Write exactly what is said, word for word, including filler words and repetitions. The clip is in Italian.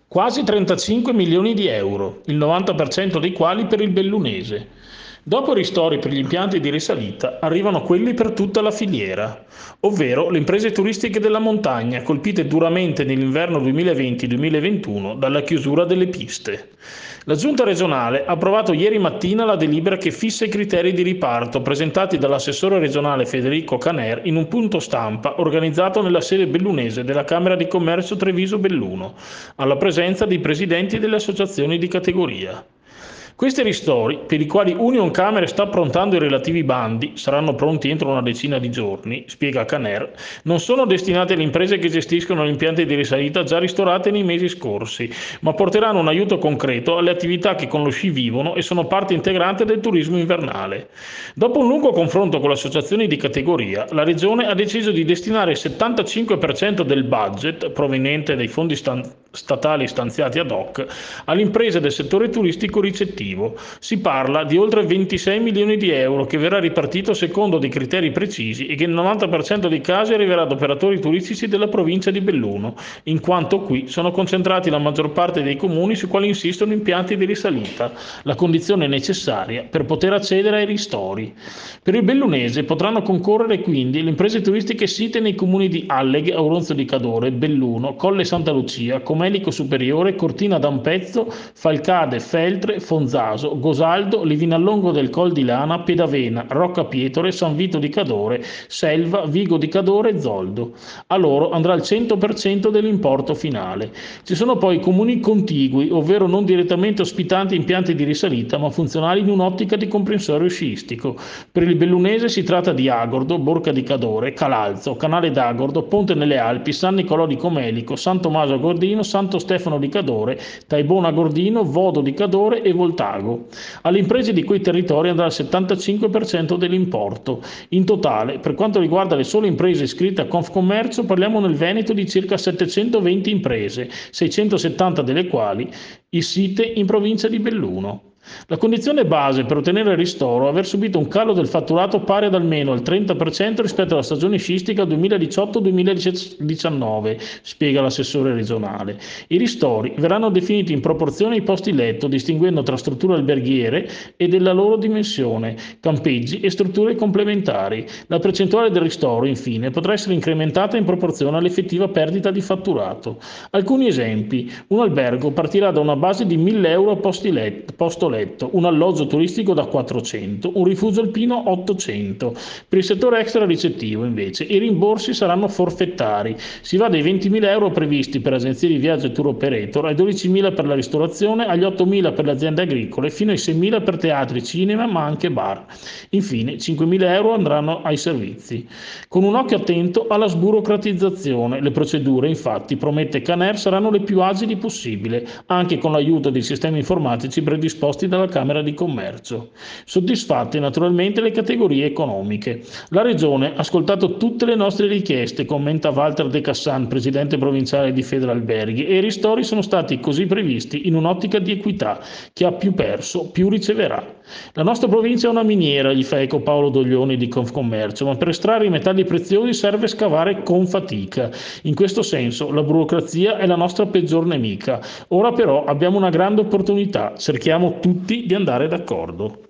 Quasi trentacinque milioni di euro, il novanta per cento dei quali per il bellunese. Dopo i ristori per gli impianti di risalita, arrivano quelli per tutta la filiera, ovvero le imprese turistiche della montagna, colpite duramente nell'inverno duemilaventi duemilaventuno dalla chiusura delle piste. La Giunta regionale ha approvato ieri mattina la delibera che fissa i criteri di riparto presentati dall'assessore regionale Federico Caner in un punto stampa organizzato nella sede bellunese della Camera di Commercio Treviso-Belluno, alla presenza dei presidenti delle associazioni di categoria. Questi ristori, per i quali Union Camere sta approntando i relativi bandi, saranno pronti entro una decina di giorni, spiega Caner, non sono destinati alle imprese che gestiscono gli impianti di risalita già ristorate nei mesi scorsi, ma porteranno un aiuto concreto alle attività che con lo sci vivono e sono parte integrante del turismo invernale. Dopo un lungo confronto con le associazioni di categoria, la Regione ha deciso di destinare il settantacinque per cento del budget proveniente dai fondi stan- statali stanziati ad hoc alle imprese del settore turistico ricettivo. Si parla di oltre ventisei milioni di euro che verrà ripartito secondo dei criteri precisi e che nel novanta per cento dei casi arriverà ad operatori turistici della provincia di Belluno, in quanto qui sono concentrati la maggior parte dei comuni sui quali insistono impianti di risalita, la condizione necessaria per poter accedere ai ristori. Per il bellunese potranno concorrere quindi le imprese turistiche site nei comuni di Alleghe, Auronzo di Cadore, Belluno, Colle Santa Lucia, Comelico Superiore, Cortina d'Ampezzo, Falcade, Feltre, Fonzaso, Gosaldo, Livinallongo del Col di Lana, Pedavena, Rocca Pietore, San Vito di Cadore, Selva, Vigo di Cadore e Zoldo. A loro andrà il cento per cento dell'importo finale. Ci sono poi comuni contigui, ovvero non direttamente ospitanti impianti di risalita, ma funzionali in un'ottica di comprensorio sciistico. Per il bellunese si tratta di Agordo, Borca di Cadore, Calalzo, Canale d'Agordo, Ponte nelle Alpi, San Nicolò di Comelico, San Tommaso a Gordino, Santo Stefano di Cadore, Taibona Gordino, Vodo di Cadore e Voltago. Alle imprese di quei territori andrà il settantacinque per cento dell'importo. In totale, per quanto riguarda le sole imprese iscritte a Confcommercio, parliamo nel Veneto di circa settecentoventi imprese, seicentosettanta delle quali site in provincia di Belluno. La condizione base per ottenere il ristoro è aver subito un calo del fatturato pari ad almeno il trenta per cento rispetto alla stagione sciistica duemiladiciotto duemiladiciannove, spiega l'assessore regionale. I ristori verranno definiti in proporzione ai posti letto, distinguendo tra strutture alberghiere e della loro dimensione, campeggi e strutture complementari. La percentuale del ristoro, infine, potrà essere incrementata in proporzione all'effettiva perdita di fatturato. Alcuni esempi. Un albergo partirà da una base di mille euro a posti let- posto letto, un alloggio turistico da quattrocento, un rifugio alpino ottocento. Per il settore extra ricettivo, invece, i rimborsi saranno forfettari. Si va dai ventimila euro previsti per agenzie di viaggio e tour operator, ai dodicimila per la ristorazione, agli ottomila per le aziende agricole, fino ai seimila per teatri, cinema, ma anche bar. Infine, cinquemila euro andranno ai servizi. Con un occhio attento alla sburocratizzazione. Le procedure, infatti, promette Caner, saranno le più agili possibile, anche con l'aiuto dei sistemi informatici predisposti dalla Camera di Commercio. Soddisfatte naturalmente le categorie economiche. La Regione ha ascoltato tutte le nostre richieste, commenta Walter De Cassan, presidente provinciale di Federalberghi, e i ristori sono stati così previsti in un'ottica di equità. Chi ha più perso, più riceverà. La nostra provincia è una miniera, gli fa eco Paolo Doglioni di Confcommercio, ma per estrarre i metalli preziosi serve scavare con fatica. In questo senso la burocrazia è la nostra peggior nemica. Ora però abbiamo una grande opportunità, cerchiamo tutti di andare d'accordo.